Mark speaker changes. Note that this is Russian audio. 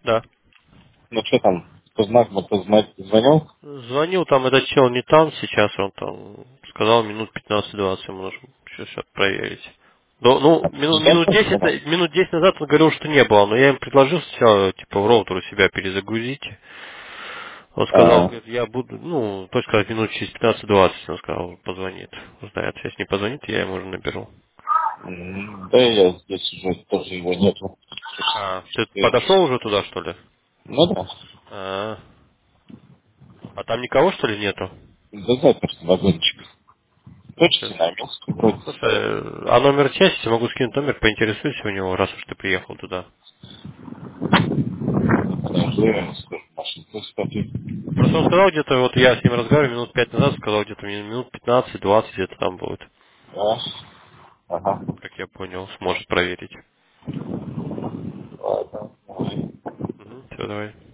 Speaker 1: Да.
Speaker 2: Ну что там, кто знак, кто знает, звонил?
Speaker 1: Звонил, там этот чел не там, сейчас он там сказал минут 15-20 ему нужно сейчас проверить. Ну,
Speaker 2: А президент сказал?
Speaker 1: минут 10 назад он говорил, что не было, но я им предложил сначала, типа, в роутер у себя перезагрузить. Он сказал,
Speaker 2: А,
Speaker 1: говорит, я буду, ну, точно сказать, минут через 15-20, он сказал, позвонит. Узнает, если не позвонит, я ему уже наберу.
Speaker 2: да я здесь уже тоже его нету.
Speaker 1: Ты
Speaker 2: Э,
Speaker 1: подошел уже туда, что ли?
Speaker 2: Ну да,
Speaker 1: А, а там никого, что ли, нету?
Speaker 2: да заперт вагончик.
Speaker 1: Сейчас.
Speaker 2: Точно на месте вроде стоит.
Speaker 1: Слушай, а номер части, могу скинуть номер, поинтересуйся у него, раз уж ты приехал туда.
Speaker 2: Подожди, я скажу, машинку, кстати.
Speaker 1: Просто он сказал где-то, вот я с ним разговаривал минут 5 назад, сказал где-то минут 15-20 где-то там будет.
Speaker 2: Да, ага,
Speaker 1: Как я понял, сможет проверить.
Speaker 2: ладно.
Speaker 1: Угу, все, давай.